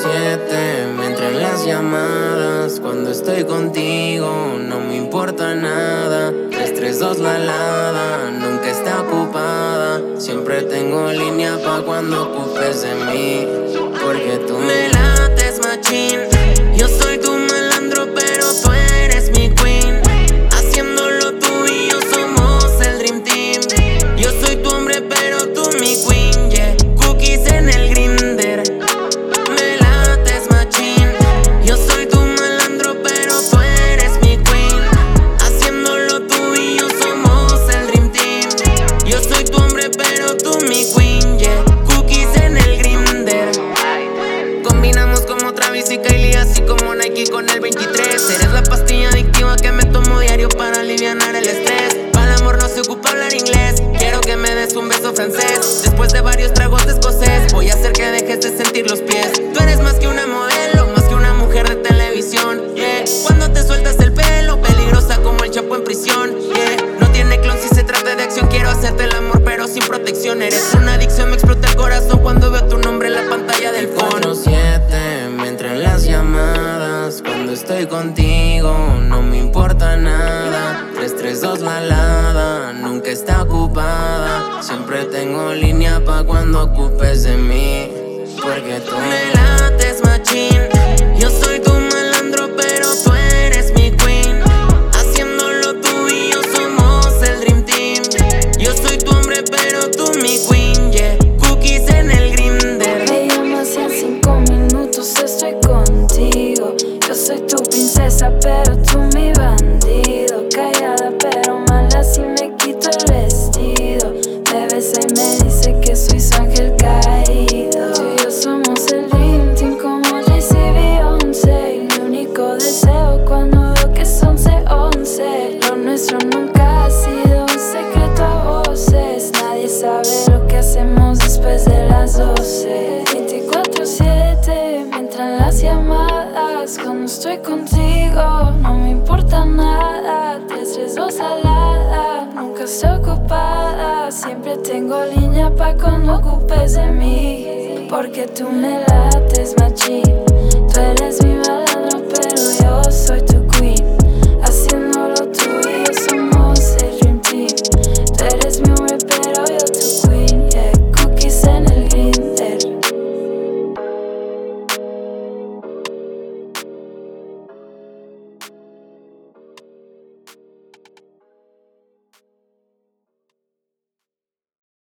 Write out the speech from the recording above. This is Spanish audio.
24/7 me entran las llamadas. Cuando estoy contigo no me importa nada. 332 la alada, nunca está ocupada. Siempre tengo línea pa' cuando ocupes de mí. Porque tú me lates machín. Yo soy tu malandro pero tú eres mi queen. Haciéndolo tú y yo somos el Dream Team. Yo soy tu hombre pero tú mi queen, yeah. Cookies en el grinder. Me lates machín. Yo soy tu malandro pero tú eres mi queen. Haciéndolo tú y yo somos el Dream Team. Yo soy tu hombre pero tú mi queen, yeah. Cookies en el grinder. Combinamos como Travis y Kylie, así como Nike con el 23. Eres la pastilla adictiva que me tomo diario para alivianar el estrés. Para el amor no se ocupa hablar inglés. Quiero que me des un beso francés. Después de varios tragos de escocés, voy a hacer que dejes de sentir los pies. Tú eres más que una modelo, más que una mujer de televisión, yeah. Cuando te sueltas el pelo, peligrosa como el Chapo en prisión, yeah. No tiene clon si se trata de acción. Quiero hacerte el amor pero sin protección. Eres una adicción, me explota el corazón cuando veo tu nombre en la pantalla del phone. 24/7 me entran las llamadas. Cuando estoy contigo no me importa nada. 332 la alada, nunca está ocupada. Siempre tengo línea pa' cuando ocupes de mí. Porque tú me lates machín. Yo soy tu malandro pero tú eres mi queen. Haciéndolo tú y yo somos el Dream Team. Yo soy tu hombre pero tú mi queen, yeah. Cookies en el grinder. Me llamas y en 5 minutos estoy contigo. Yo soy tu princesa pero tú mi bandido. Callada pero mala si me quito el vestido. Me besa y me dice que soy su ángel caído. Tú y yo somos el Dream Team como Jay-Z y Beyoncé. Y mi único deseo cuando veo que son 11. Lo nuestro nunca ha sido un secreto a voces. Nadie sabe lo que hacemos después de las 12. 24/7 me entran las llamadas. Cuando estoy contigo no me importa nada. 332 alada, nunca estoy ocupada. Siempre tengo línea pa' cuando ocupes de mí. Porque tú me lates, macho.